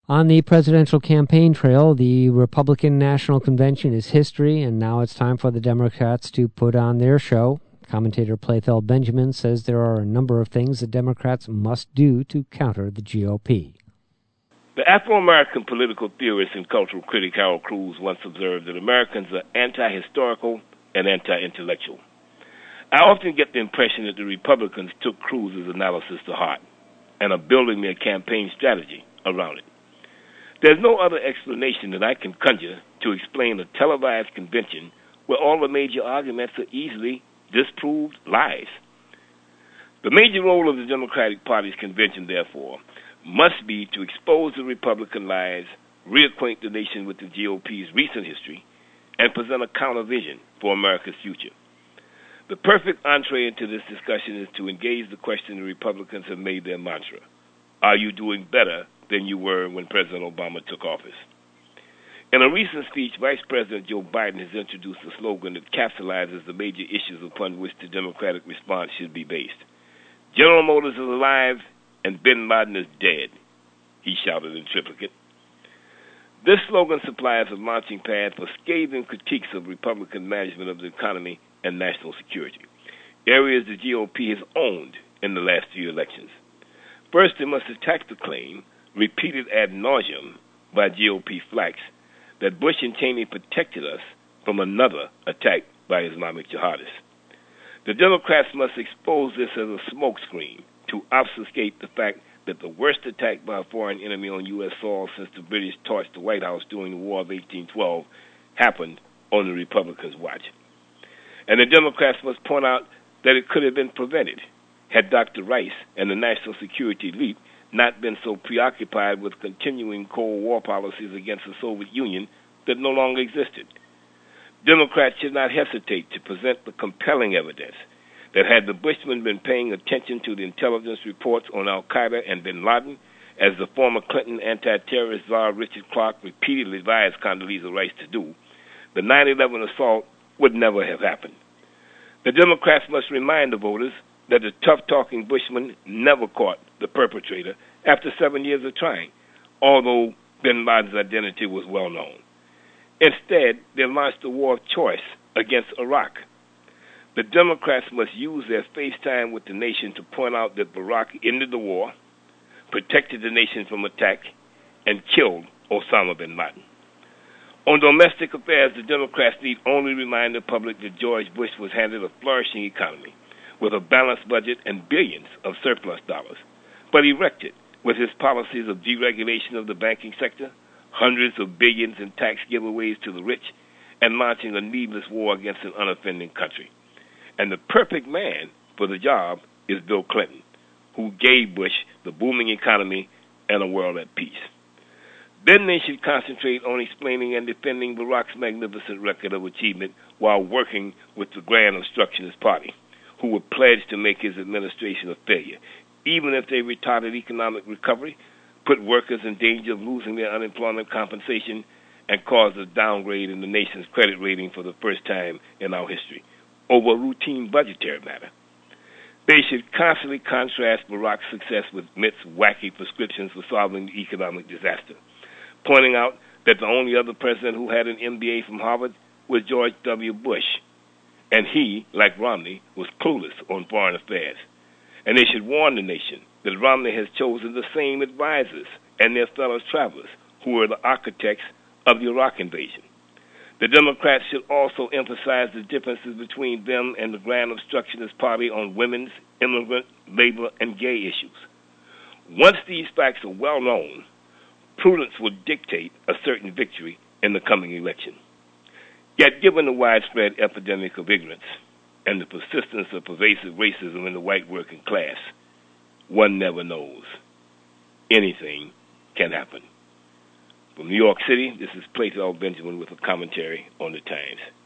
On the presidential campaign trail, the Republican National Convention is history, and now it's time for the Democrats to put on their show. Commentator Playfeld Benjamin says there are a number of things the Democrats must do to counter the GOP. The Afro-American political theorist and cultural critic Harold Cruz once observed that Americans are anti-historical and anti-intellectual. I often get the impression that the Republicans took Cruz's analysis to heart and are building their campaign strategy around it. There's no other explanation that I can conjure to explain a televised convention where all the major arguments are easily disproved lies. The major role of the Democratic Party's convention, therefore, must be to expose the Republican lies, reacquaint the nation with the GOP's recent history, and present a counter vision for America's future. The perfect entree into this discussion is to engage the question the Republicans have made their mantra. Are you doing better than you were when President Obama took office? In a recent speech, Vice President Joe Biden has introduced a slogan that capsulizes the major issues upon which the Democratic response should be based. General Motors is alive and bin Laden is dead, he shouted in triplicate. This slogan supplies a launching pad for scathing critiques of Republican management of the economy and national security, areas the GOP has owned in the last few elections. First, they must attack the claim, repeated ad nauseum by GOP flacks, that Bush and Cheney protected us from another attack by Islamic jihadists. The Democrats must expose this as a smokescreen to obfuscate the fact that the worst attack by a foreign enemy on U.S. soil since the British torched the White House during the War of 1812 happened on the Republicans' watch. And the Democrats must point out that it could have been prevented had Dr. Rice and the national security elite not been so preoccupied with continuing Cold War policies against the Soviet Union that no longer existed. Democrats should not hesitate to present the compelling evidence that had the Bushmen been paying attention to the intelligence reports on al-Qaeda and bin Laden, as the former Clinton anti-terrorist czar Richard Clark repeatedly advised Condoleezza Rice to do, the 9/11 assault would never have happened. The Democrats must remind the voters that the tough-talking Bushmen never caught the perpetrator after 7 years of trying, although bin Laden's identity was well known. Instead, they launched a war of choice against Iraq. The Democrats must use their face time with the nation to point out that Barack ended the war, protected the nation from attack, and killed Osama bin Laden. On domestic affairs, the Democrats need only remind the public that George Bush was handed a flourishing economy with a balanced budget and billions of surplus dollars, but he wrecked it with his policies of deregulation of the banking sector, hundreds of billions in tax giveaways to the rich, and launching a needless war against an unoffending country. And the perfect man for the job is Bill Clinton, who gave Bush the booming economy and a world at peace. Then they should concentrate on explaining and defending Barack's magnificent record of achievement while working with the Grand Obstructionist Party, who were pledged to make his administration a failure, even if they retarded economic recovery, put workers in danger of losing their unemployment compensation, and caused a downgrade in the nation's credit rating for the first time in our history, over a routine budgetary matter. They should constantly contrast Barack's success with Mitt's wacky prescriptions for solving the economic disaster, pointing out that the only other president who had an MBA from Harvard was George W. Bush, and he, like Romney, was clueless on foreign affairs. And they should warn the nation that Romney has chosen the same advisors and their fellow travelers who were the architects of the Iraq invasion. The Democrats should also emphasize the differences between them and the Grand Obstructionist Party on women's, immigrant, labor, and gay issues. Once these facts are well known, prudence will dictate a certain victory in the coming election. Yet, given the widespread epidemic of ignorance and the persistence of pervasive racism in the white working class, one never knows. Anything can happen. From New York City, this is Playfeld Benjamin with a commentary on the Times.